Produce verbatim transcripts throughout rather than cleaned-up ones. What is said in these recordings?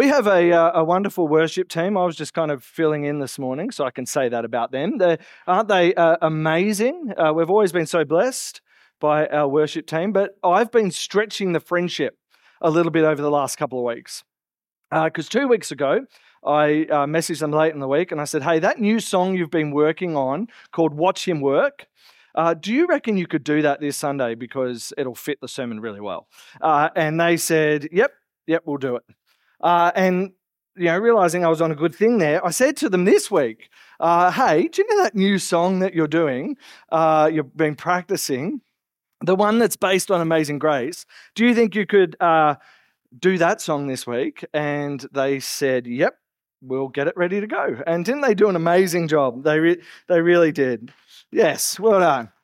We have a, uh, a wonderful worship team. I was just kind of filling in this morning, so I can say that about them. They're, aren't they uh, amazing? Uh, we've always been so blessed by our worship team, but I've been stretching the friendship a little bit over the last couple of weeks. Because uh, two weeks ago, I uh, messaged them late in the week and I said, hey, that new song you've been working on called Watch Him Work, uh, do you reckon you could do that this Sunday because it'll fit the sermon really well? Uh, and they said, yep, yep, we'll do it. Uh, and, you know, realizing I was on a good thing there, I said to them this week, uh, hey, do you know that new song that you're doing, uh, you've been practicing, the one that's based on Amazing Grace? Do you think you could uh, do that song this week? And they said, yep, we'll get it ready to go. And didn't they do an amazing job? They, re- they really did. Yes, well done.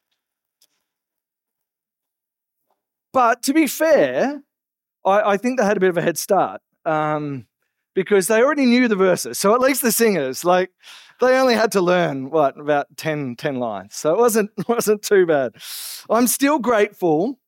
But to be fair, I, I think they had a bit of a head start. Um, because they already knew the verses. So at least the singers, like, they only had to learn, what, about ten, ten lines. So it wasn't, wasn't too bad. I'm still grateful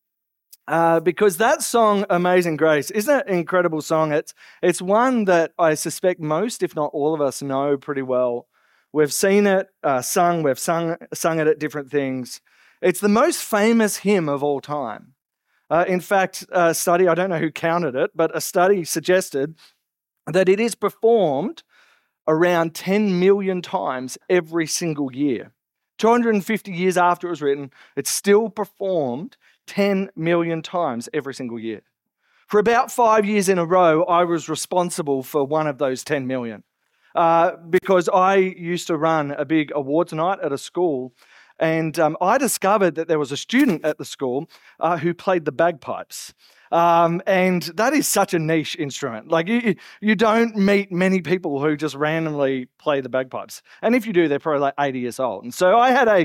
uh, because that song, Amazing Grace, isn't it an incredible song? It's, it's one that I suspect most, if not all of us, know pretty well. We've seen it uh, sung, we've sung, sung it at different things. It's the most famous hymn of all time. Uh, in fact, a study, I don't know who counted it, but a study suggested that it is performed around ten million times every single year. two hundred fifty years after it was written, it's still performed ten million times every single year. For about five years in a row, I was responsible for one of those ten million. Uh, because I used to run a big awards night at a school. And um, I discovered that there was a student at the school uh, who played the bagpipes. Um, and that is such a niche instrument. Like, you, you don't meet many people who just randomly play the bagpipes. And if you do, they're probably like eighty years old. And so I had a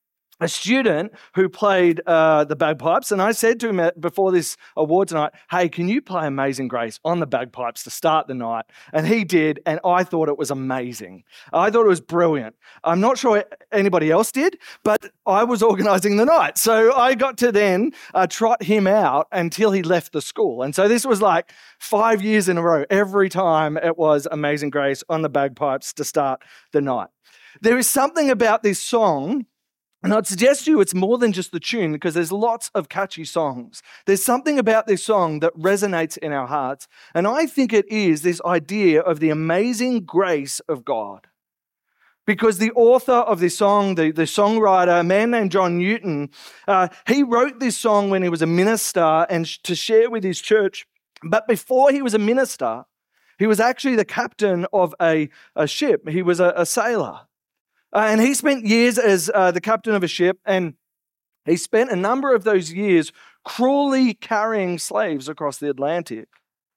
a student who played uh, the bagpipes, and I said to him at, before this awards night, hey, can you play Amazing Grace on the bagpipes to start the night? And he did, and I thought it was amazing. I thought it was brilliant. I'm not sure anybody else did, but I was organising the night. So I got to then uh, trot him out until he left the school. And so this was like five years in a row. Every time it was Amazing Grace on the bagpipes to start the night. There is something about this song. And I'd suggest to you it's more than just the tune, because there's lots of catchy songs. There's something about this song that resonates in our hearts. And I think it is this idea of the amazing grace of God. Because the author of this song, the, the songwriter, a man named John Newton, uh, he wrote this song when he was a minister and sh- to share with his church. But before he was a minister, he was actually the captain of a, a ship. He was a, a sailor. Uh, and he spent years as uh, the captain of a ship, and he spent a number of those years cruelly carrying slaves across the Atlantic.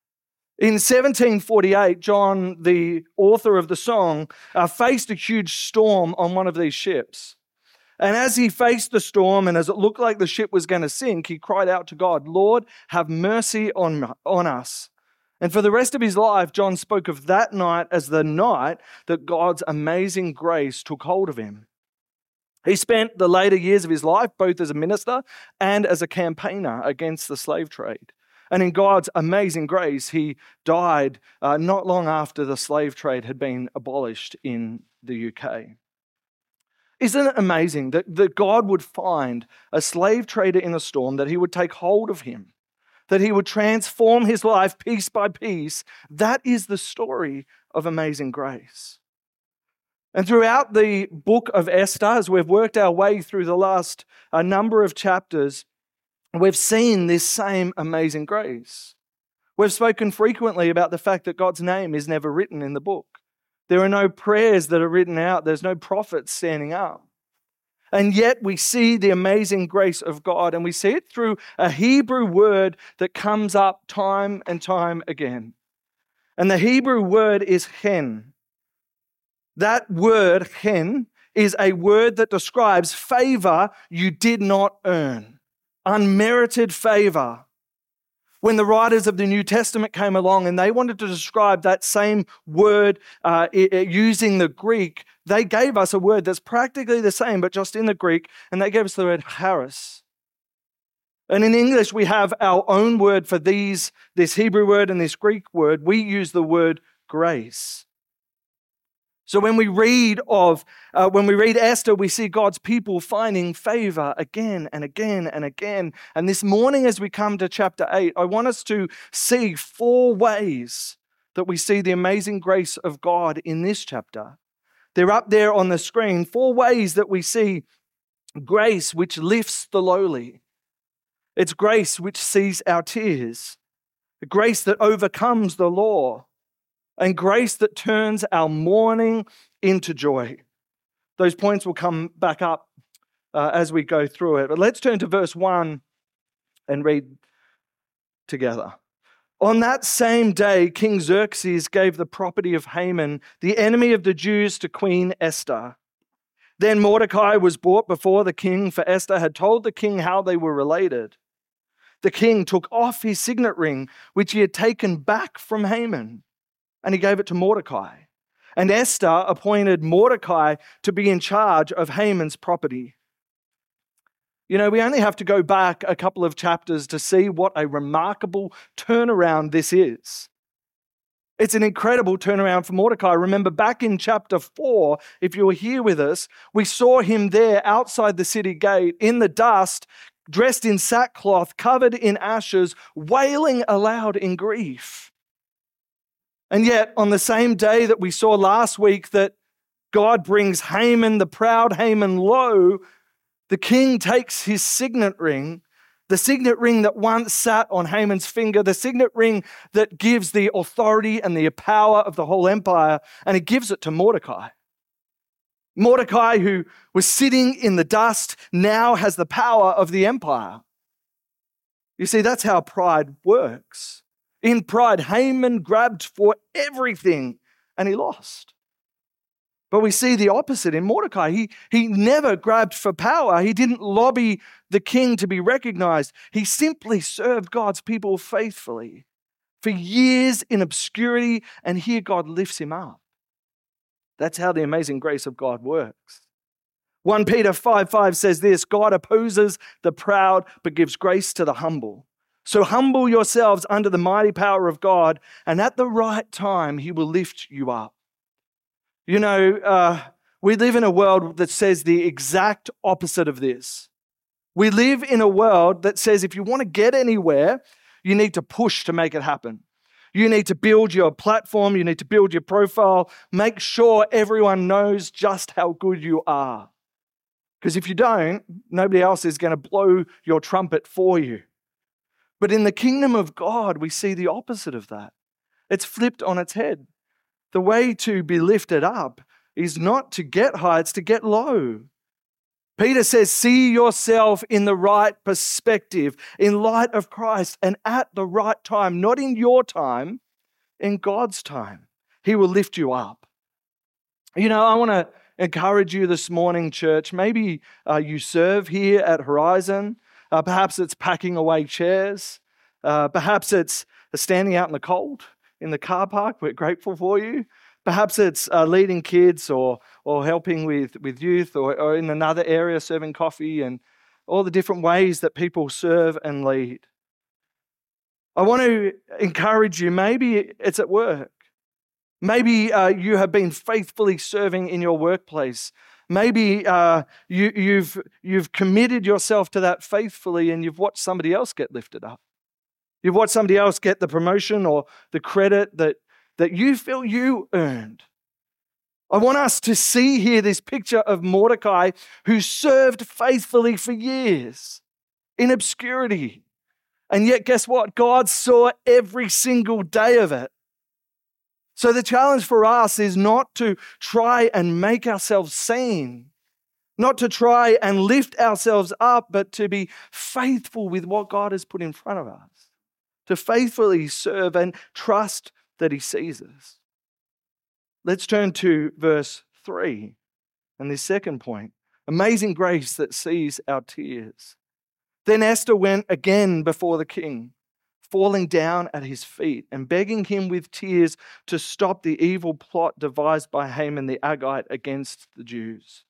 In seventeen forty-eight, John, the author of the song, uh, faced a huge storm on one of these ships. And as he faced the storm and as it looked like the ship was going to sink, he cried out to God, Lord, have mercy on, on us. And for the rest of his life, John spoke of that night as the night that God's amazing grace took hold of him. He spent the later years of his life both as a minister and as a campaigner against the slave trade. And in God's amazing grace, he died uh, not long after the slave trade had been abolished in the U K. Isn't it amazing that, that God would find a slave trader in a storm, that he would take hold of him, that he would transform his life piece by piece? That is the story of amazing grace. And throughout the book of Esther, as we've worked our way through the last uh, number of chapters, we've seen this same amazing grace. We've spoken frequently about the fact that God's name is never written in the book. There are no prayers that are written out. There's no prophets standing up. And yet we see the amazing grace of God, and we see it through a Hebrew word that comes up time and time again. And the Hebrew word is chen. That word, chen, is a word that describes favor you did not earn, unmerited favor. When the writers of the New Testament came along and they wanted to describe that same word uh, it, it, using the Greek, they gave us a word that's practically the same, but just in the Greek, and they gave us the word charis. And in English, we have our own word for these, this Hebrew word and this Greek word. We use the word grace. So when we read of, uh, when we read Esther, we see God's people finding favor again and again and again. And this morning, as we come to chapter eight, I want us to see four ways that we see the amazing grace of God in this chapter. They're up there on the screen. Four ways that we see grace which lifts the lowly. It's grace which sees our tears, grace that overcomes the law, and grace that turns our mourning into joy. Those points will come back up uh, as we go through it. But let's turn to verse one and read together. On that same day, King Xerxes gave the property of Haman, the enemy of the Jews, to Queen Esther. Then Mordecai was brought before the king, for Esther had told the king how they were related. The king took off his signet ring, which he had taken back from Haman, and he gave it to Mordecai. And Esther appointed Mordecai to be in charge of Haman's property. You know, we only have to go back a couple of chapters to see what a remarkable turnaround this is. It's an incredible turnaround for Mordecai. Remember, back in chapter four, if you were here with us, we saw him there outside the city gate in the dust, dressed in sackcloth, covered in ashes, wailing aloud in grief. And yet, on the same day that we saw last week that God brings Haman, the proud Haman, low, the king takes his signet ring, the signet ring that once sat on Haman's finger, the signet ring that gives the authority and the power of the whole empire, and he gives it to Mordecai. Mordecai, who was sitting in the dust, now has the power of the empire. You see, that's how pride works. In pride, Haman grabbed for everything and he lost. But we see the opposite in Mordecai. He, he never grabbed for power. He didn't lobby the king to be recognized. He simply served God's people faithfully for years in obscurity, and here God lifts him up. That's how the amazing grace of God works. First Peter five five says this, God opposes the proud but gives grace to the humble. So humble yourselves under the mighty power of God, and at the right time he will lift you up. You know, uh, we live in a world that says the exact opposite of this. We live in a world that says if you want to get anywhere, you need to push to make it happen. You need to build your platform, you need to build your profile, make sure everyone knows just how good you are. Because if you don't, nobody else is going to blow your trumpet for you. But in the kingdom of God, we see the opposite of that. It's flipped on its head. The way to be lifted up is not to get high, it's to get low. Peter says, see yourself in the right perspective, in light of Christ, and at the right time, not in your time, in God's time. He will lift you up. You know, I want to encourage you this morning, church. Maybe uh, you serve here at Horizon. Uh, perhaps it's packing away chairs. Uh, perhaps it's standing out in the cold in the car park. We're grateful for you. Perhaps it's uh, leading kids or or helping with, with youth or, or in another area serving coffee and all the different ways that people serve and lead. I want to encourage you, maybe it's at work. Maybe uh, you have been faithfully serving in your workplace. Maybe uh, you, you've, you've committed yourself to that faithfully and you've watched somebody else get lifted up. You've watched somebody else get the promotion or the credit that, that you feel you earned. I want us to see here this picture of Mordecai who served faithfully for years in obscurity. And yet, guess what? God saw every single day of it. So the challenge for us is not to try and make ourselves seen, not to try and lift ourselves up, but to be faithful with what God has put in front of us, to faithfully serve and trust that he sees us. Let's turn to verse three and this second point, amazing grace that sees our tears. Then Esther went again before the king, falling down at his feet and begging him with tears to stop the evil plot devised by Haman the Agagite against the Jews.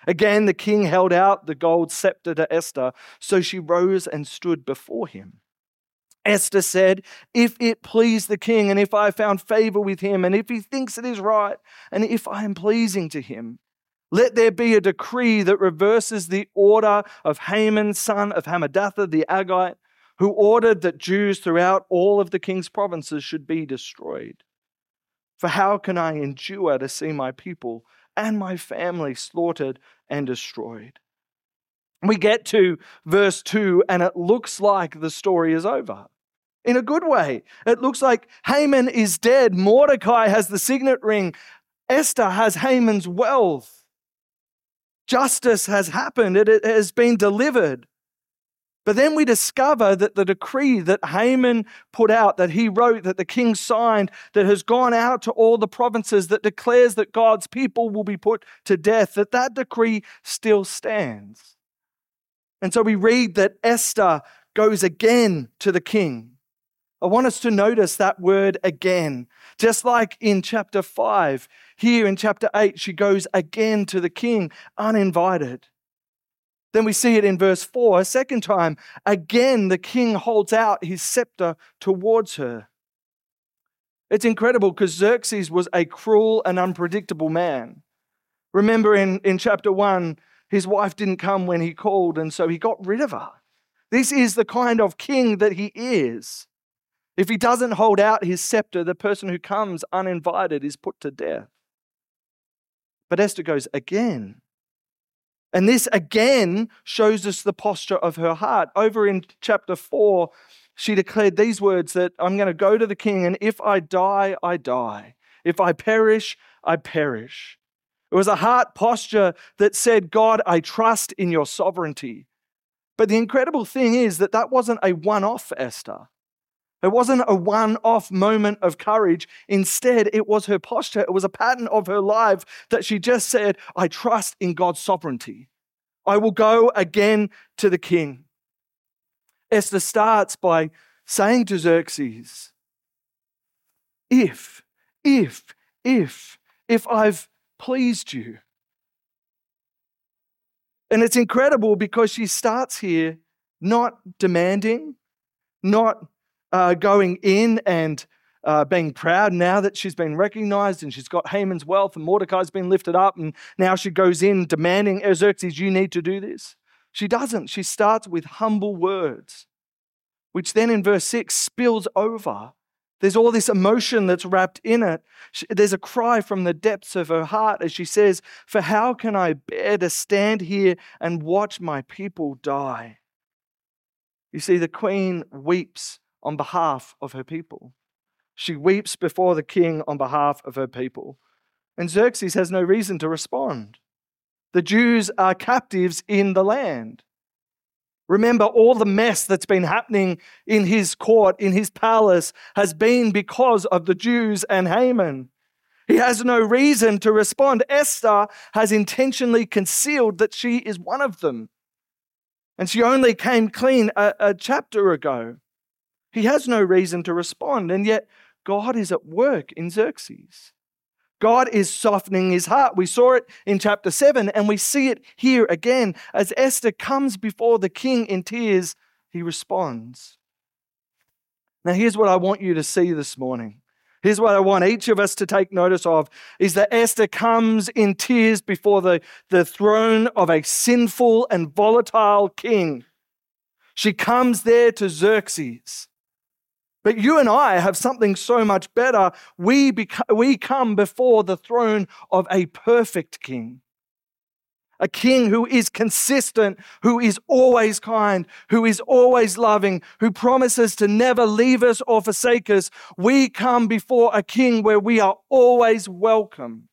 Again, the king held out the gold scepter to Esther, so she rose and stood before him. Esther said, if it please the king, and if I have found favor with him, and if he thinks it is right, and if I am pleasing to him, let there be a decree that reverses the order of Haman, son of Hammedatha the Agagite, who ordered that Jews throughout all of the king's provinces should be destroyed. For how can I endure to see my people and my family slaughtered and destroyed? We get to verse two, and it looks like the story is over. In a good way. It looks like Haman is dead. Mordecai has the signet ring. Esther has Haman's wealth. Justice has happened. It, it has been delivered. But then we discover that the decree that Haman put out, that he wrote, that the king signed, that has gone out to all the provinces, that declares that God's people will be put to death, that that decree still stands. And so we read that Esther goes again to the king. I want us to notice that word again. Just like in chapter five, here in chapter eight, she goes again to the king, uninvited. Then we see it in verse four, a second time. Again, the king holds out his scepter towards her. It's incredible because Xerxes was a cruel and unpredictable man. Remember in, in chapter one, his wife didn't come when he called, and so he got rid of her. This is the kind of king that he is. If he doesn't hold out his scepter, the person who comes uninvited is put to death. But Esther goes again. And this again shows us the posture of her heart. Over in chapter four, she declared these words that I'm going to go to the king, and if I die, I die. If I perish, I perish. It was a heart posture that said, God, I trust in your sovereignty. But the incredible thing is that that wasn't a one-off for Esther. It wasn't a one-off moment of courage. Instead, it was her posture. It was a pattern of her life that she just said, I trust in God's sovereignty. I will go again to the king. Esther starts by saying to Xerxes, if, if, if, if I've pleased you. And it's incredible because she starts here not demanding, not Uh, going in and uh, being proud now that she's been recognized and she's got Haman's wealth and Mordecai's been lifted up, and now she goes in demanding, Xerxes, you need to do this. She doesn't. She starts with humble words, which then in verse six spills over. There's all this emotion that's wrapped in it. She, there's a cry from the depths of her heart as she says, for how can I bear to stand here and watch my people die? You see, the queen weeps on behalf of her people. She weeps before the king on behalf of her people. And Xerxes has no reason to respond. The Jews are captives in the land. Remember, all the mess that's been happening in his court, in his palace, has been because of the Jews and Haman. He has no reason to respond. Esther has intentionally concealed that she is one of them. And she only came clean a, a chapter ago. He has no reason to respond, and yet God is at work in Xerxes. God is softening his heart. We saw it in chapter seven, and we see it here again. As Esther comes before the king in tears, he responds. Now, here's what I want you to see this morning. Here's what I want each of us to take notice of, is that Esther comes in tears before the, the throne of a sinful and volatile king. She comes there to Xerxes. But you and I have something so much better. We, beca- we come before the throne of a perfect king. A king who is consistent, who is always kind, who is always loving, who promises to never leave us or forsake us. We come before a king where we are always welcome.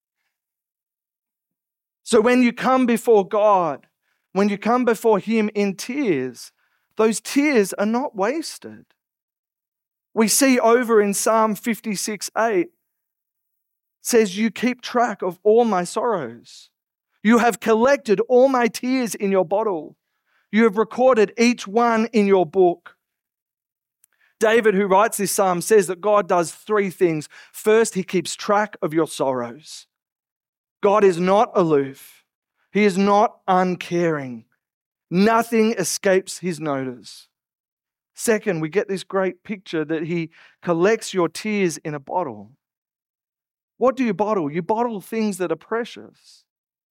So when you come before God, when you come before him in tears, those tears are not wasted. We see over in Psalm fifty-six eight, says, you keep track of all my sorrows. You have collected all my tears in your bottle. You have recorded each one in your book. David, who writes this psalm, says that God does three things. First, he keeps track of your sorrows. God is not aloof. He is not uncaring. Nothing escapes his notice. Second, we get this great picture that he collects your tears in a bottle. What do you bottle? You bottle things that are precious.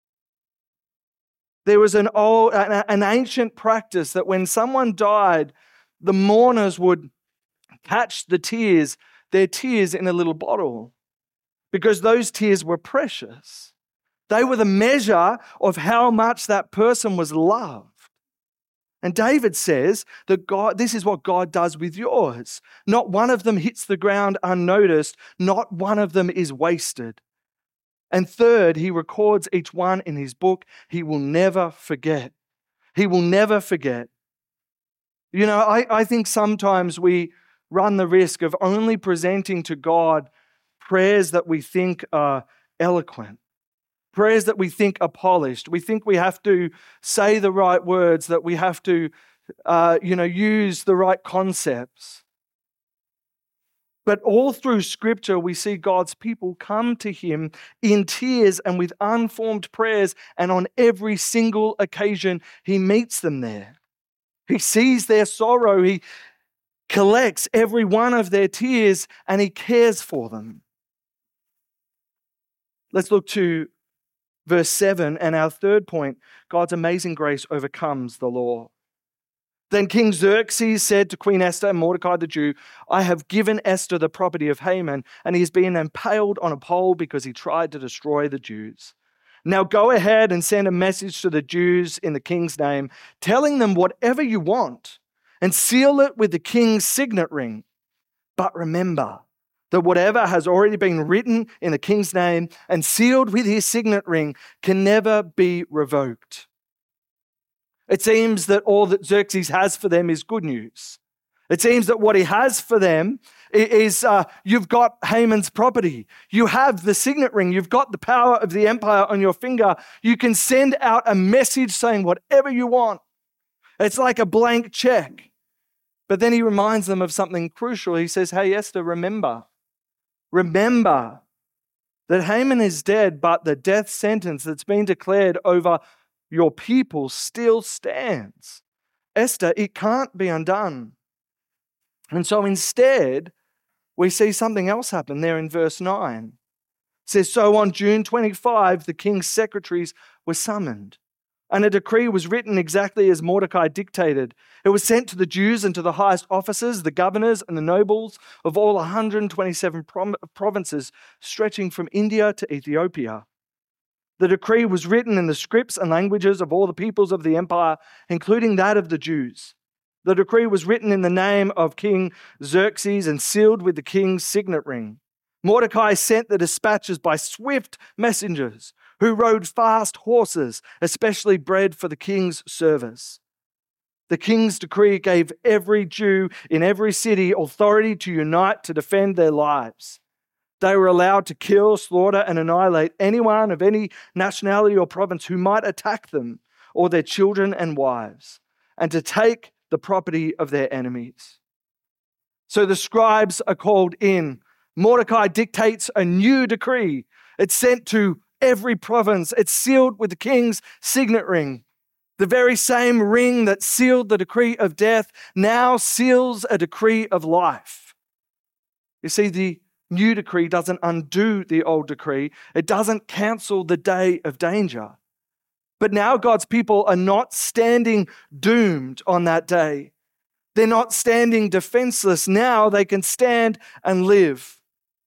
There was an old, an ancient practice that when someone died, the mourners would catch the tears, their tears in a little bottle, because those tears were precious. They were the measure of how much that person was loved. And David says that God, this is what God does with yours. Not one of them hits the ground unnoticed. Not one of them is wasted. And third, he records each one in his book. He will never forget. He will never forget. You know, I, I think sometimes we run the risk of only presenting to God prayers that we think are eloquent. Prayers that we think are polished. We think we have to say the right words, that we have to, uh, you know, use the right concepts. But all through Scripture, we see God's people come to Him in tears and with unformed prayers, and on every single occasion, He meets them there. He sees their sorrow. He collects every one of their tears, and He cares for them. Let's look to verse seven, and our third point, God's amazing grace overcomes the law. Then King Xerxes said to Queen Esther and Mordecai the Jew, I have given Esther the property of Haman, and he has been impaled on a pole because he tried to destroy the Jews. Now go ahead and send a message to the Jews in the king's name, telling them whatever you want, and seal it with the king's signet ring. But remember that whatever has already been written in the king's name and sealed with his signet ring can never be revoked. It seems that all that Xerxes has for them is good news. It seems that what he has for them is uh, you've got Haman's property. You have the signet ring. You've got the power of the empire on your finger. You can send out a message saying whatever you want. It's like a blank check. But then he reminds them of something crucial. He says, hey, Esther, remember. Remember that Haman is dead, but the death sentence that's been declared over your people still stands. Esther, it can't be undone. And so instead, we see something else happen there in verse nine. It says, so on June twenty-fifth, the king's secretaries were summoned, and a decree was written exactly as Mordecai dictated. It was sent to the Jews and to the highest officers, the governors and the nobles of all one hundred twenty-seven provinces stretching from India to Ethiopia. The decree was written in the scripts and languages of all the peoples of the empire, including that of the Jews. The decree was written in the name of King Xerxes and sealed with the king's signet ring. Mordecai sent the dispatches by swift messengers who rode fast horses, especially bred for the king's service. The king's decree gave every Jew in every city authority to unite to defend their lives. They were allowed to kill, slaughter, and annihilate anyone of any nationality or province who might attack them or their children and wives, and to take the property of their enemies. So the scribes are called in. Mordecai dictates a new decree. It's sent to every province. It's sealed with the king's signet ring. The very same ring that sealed the decree of death now seals a decree of life. You see, the new decree doesn't undo the old decree. It doesn't cancel the day of danger. But now God's people are not standing doomed on that day. They're not standing defenseless. Now they can stand and live.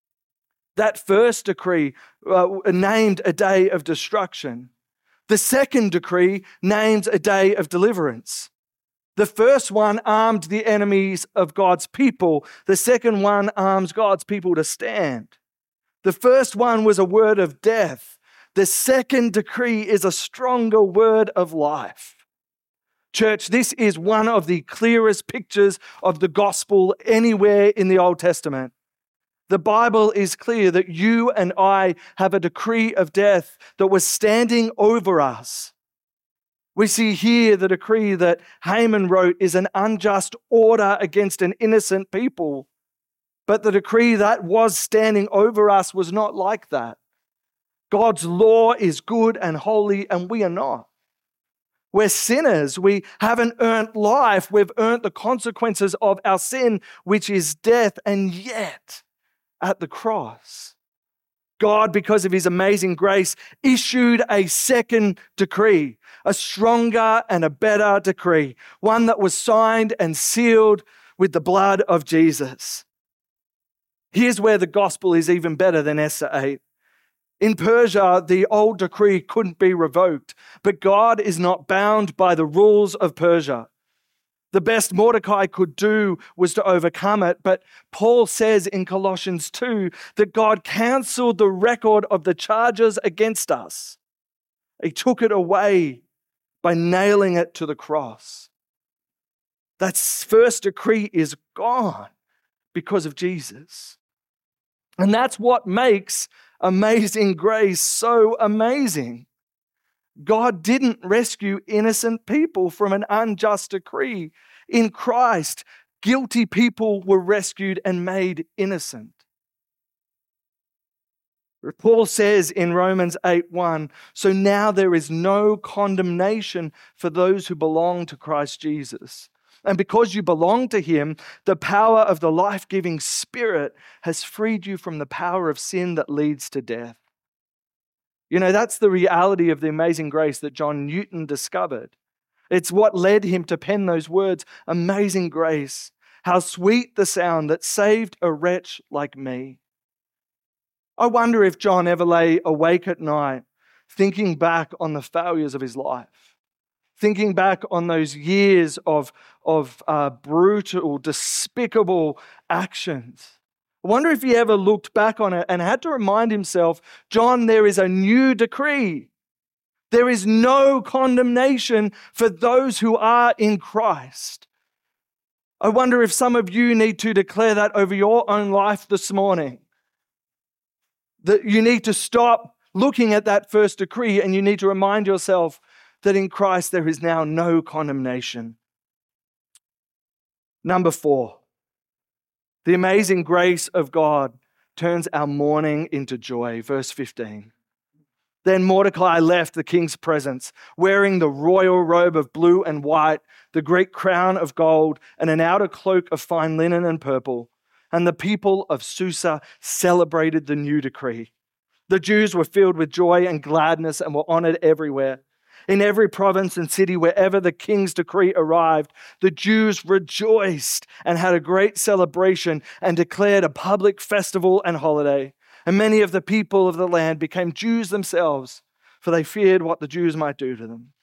That first decree uh, named a day of destruction. The second decree names a day of deliverance. The first one armed the enemies of God's people. The second one arms God's people to stand. The first one was a word of death. The second decree is a stronger word of life. Church, this is one of the clearest pictures of the gospel anywhere in the Old Testament. The Bible is clear that you and I have a decree of death that was standing over us. We see here the decree that Haman wrote is an unjust order against an innocent people. But the decree that was standing over us was not like that. God's law is good and holy, and we are not. We're sinners. We haven't earned life. We've earned the consequences of our sin, which is death. And yet, at the cross, God, because of his amazing grace, issued a second decree, a stronger and a better decree, one that was signed and sealed with the blood of Jesus. Here's where the gospel is even better than Esther eight. In Persia, the old decree couldn't be revoked, but God is not bound by the rules of Persia. The best Mordecai could do was to overcome it, but Paul says in Colossians two that God cancelled the record of the charges against us. He took it away by nailing it to the cross. That first decree is gone because of Jesus. And that's what makes amazing grace so amazing. God didn't rescue innocent people from an unjust decree. In Christ, guilty people were rescued and made innocent. Paul says in Romans eight one, so now there is no condemnation for those who belong to Christ Jesus. And because you belong to him, the power of the life-giving Spirit has freed you from the power of sin that leads to death. You know, that's the reality of the amazing grace that John Newton discovered. It's what led him to pen those words, amazing grace, how sweet the sound that saved a wretch like me. I wonder if John ever lay awake at night thinking back on the failures of his life. Thinking back on those years of, of uh, brutal, despicable actions. I wonder if he ever looked back on it and had to remind himself, John, there is a new decree. There is no condemnation for those who are in Christ. I wonder if some of you need to declare that over your own life this morning. That you need to stop looking at that first decree and you need to remind yourself that in Christ there is now no condemnation. Number four, the amazing grace of God turns our mourning into joy. Verse fifteen. Then Mordecai left the king's presence, wearing the royal robe of blue and white, the great crown of gold, and an outer cloak of fine linen and purple. And the people of Susa celebrated the new decree. The Jews were filled with joy and gladness and were honored everywhere. In every province and city, wherever the king's decree arrived, the Jews rejoiced and had a great celebration and declared a public festival and holiday. And many of the people of the land became Jews themselves, for they feared what the Jews might do to them.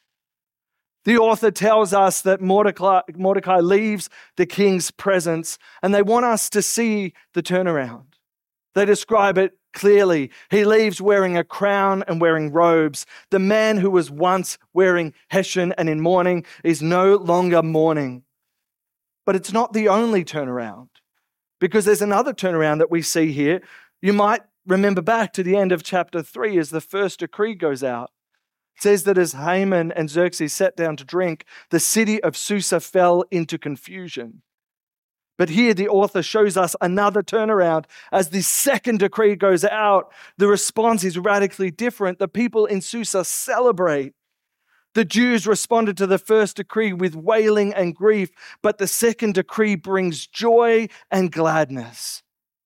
The author tells us that Mordecai, Mordecai leaves the king's presence, and they want us to see the turnaround. They describe it clearly. He leaves wearing a crown and wearing robes. The man who was once wearing heshen and in mourning is no longer mourning. But it's not the only turnaround, because there's another turnaround that we see here. You might remember back to the end of chapter three as the first decree goes out. It says that as Haman and Xerxes sat down to drink, the city of Susa fell into confusion. But here the author shows us another turnaround. As the second decree goes out, the response is radically different. The people in Susa celebrate. The Jews responded to the first decree with wailing and grief, but the second decree brings joy and gladness.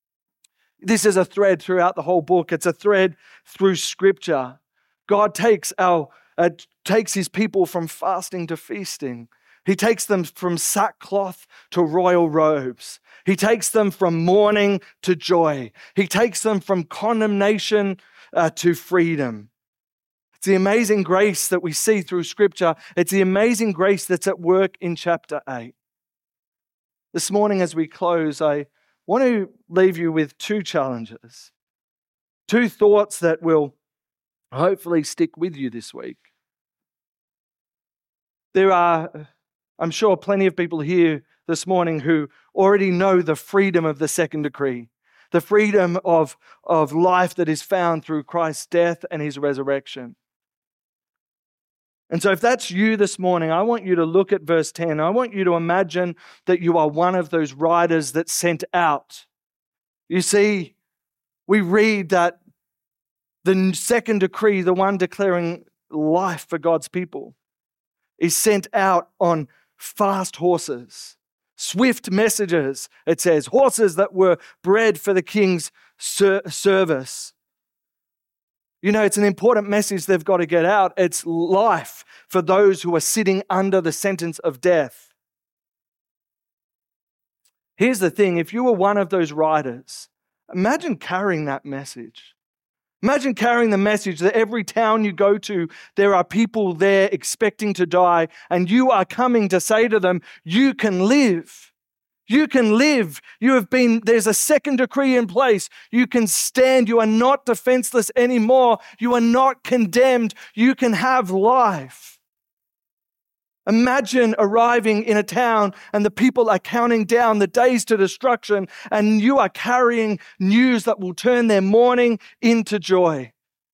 This is a thread throughout the whole book. It's a thread through Scripture. God takes our uh, takes his people from fasting to feasting. He takes them from sackcloth to royal robes. He takes them from mourning to joy. He takes them from condemnation uh, to freedom. It's the amazing grace that we see through Scripture. It's the amazing grace that's at work in chapter eight. This morning as we close, I want to leave you with two challenges, two thoughts that will hopefully stick with you this week. There are, I'm sure, plenty of people here this morning who already know the freedom of the second decree, the freedom of, of life that is found through Christ's death and his resurrection. And so if that's you this morning, I want you to look at verse ten. I want you to imagine that you are one of those riders that's sent out. You see, we read that The second decree, the one declaring life for God's people, is sent out on fast horses, swift messengers, it says, horses that were bred for the king's ser- service. You know, it's an important message they've got to get out. It's life for those who are sitting under the sentence of death. Here's the thing, if you were one of those riders, imagine carrying that message. Imagine carrying the message that every town you go to, there are people there expecting to die, and you are coming to say to them, you can live. You can live. You have been, there's a second decree in place. You can stand. You are not defenseless anymore. You are not condemned. You can have life. Imagine arriving in a town and the people are counting down the days to destruction, and you are carrying news that will turn their mourning into joy.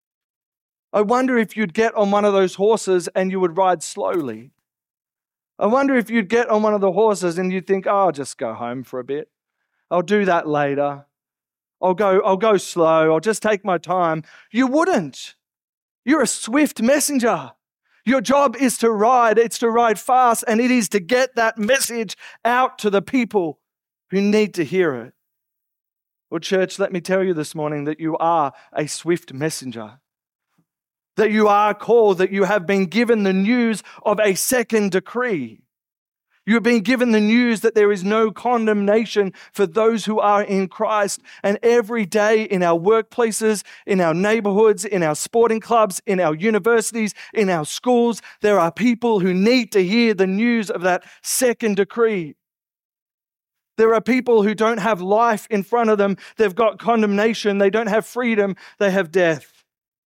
I wonder if you'd get on one of those horses and you would ride slowly. I wonder if you'd get on one of the horses and you'd think, oh, I'll just go home for a bit. I'll do that later. I'll go, I'll go slow. I'll just take my time. You wouldn't. You're a swift messenger. Your job is to ride, it's to ride fast, and it is to get that message out to the people who need to hear it. Well, church, let me tell you this morning that you are a swift messenger. That you are called, that you have been given the news of a second decree. You have been given the news that there is no condemnation for those who are in Christ. And every day in our workplaces, in our neighborhoods, in our sporting clubs, in our universities, in our schools, there are people who need to hear the news of that second decree. There are people who don't have life in front of them. They've got condemnation. They don't have freedom. They have death.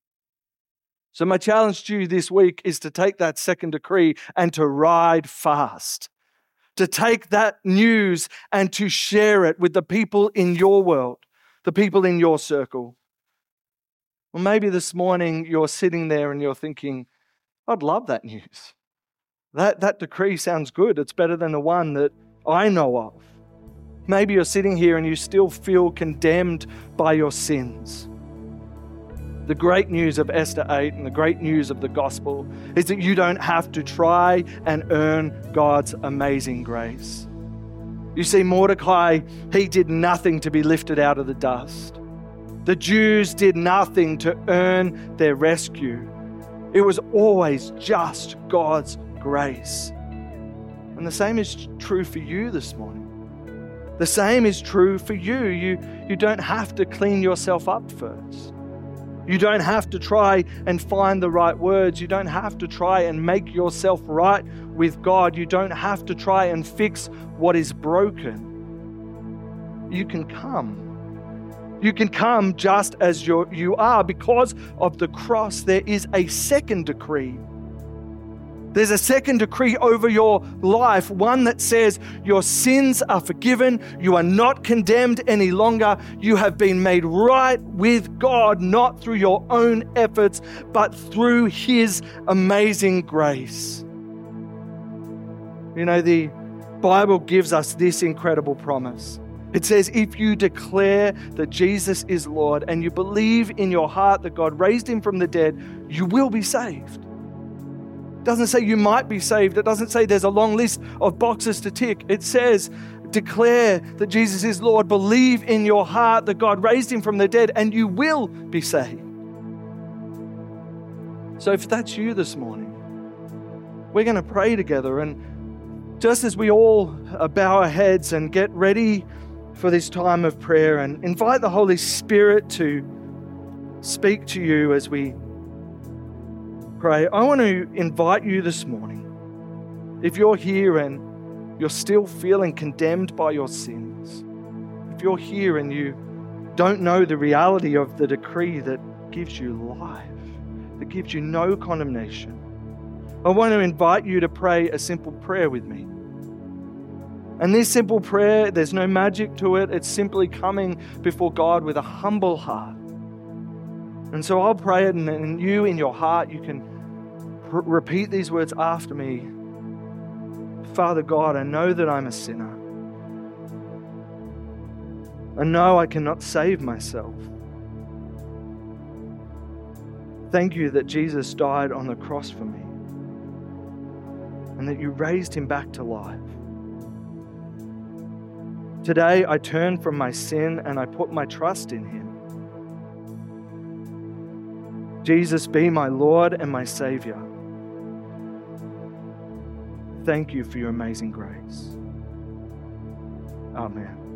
So my challenge to you this week is to take that second decree and to ride fast. To take that news and to share it with the people in your world, the people in your circle. Well, maybe this morning you're sitting there and you're thinking, I'd love that news. That, that decree sounds good. It's better than the one that I know of. Maybe you're sitting here and you still feel condemned by your sins. The great news of Esther eight and the great news of the gospel is that you don't have to try and earn God's amazing grace. You see, Mordecai, he did nothing to be lifted out of the dust. The Jews did nothing to earn their rescue. It was always just God's grace. And the same is true for you this morning. The same is true for you. You, you don't have to clean yourself up first. You don't have to try and find the right words. You don't have to try and make yourself right with God. You don't have to try and fix what is broken. You can come. You can come just as you're, you are. Because of the cross, there is a second decree. There's a second decree over your life, one that says your sins are forgiven, you are not condemned any longer, you have been made right with God, not through your own efforts, but through His amazing grace. You know, the Bible gives us this incredible promise. It says, if you declare that Jesus is Lord and you believe in your heart that God raised Him from the dead, you will be saved. It doesn't say you might be saved. It doesn't say there's a long list of boxes to tick. It says, declare that Jesus is Lord. Believe in your heart that God raised Him from the dead and you will be saved. So if that's you this morning, we're going to pray together. And just as we all bow our heads and get ready for this time of prayer and invite the Holy Spirit to speak to you as we pray, I want to invite you this morning, if you're here and you're still feeling condemned by your sins, if you're here and you don't know the reality of the decree that gives you life, that gives you no condemnation, I want to invite you to pray a simple prayer with me. And this simple prayer, there's no magic to it. It's simply coming before God with a humble heart. And so I'll pray it, and, and you in your heart, you can pr- repeat these words after me. Father God, I know that I'm a sinner. I know I cannot save myself. Thank you that Jesus died on the cross for me and that you raised him back to life. Today, I turn from my sin and I put my trust in him. Jesus, be my Lord and my Savior. Thank you for your amazing grace. Amen.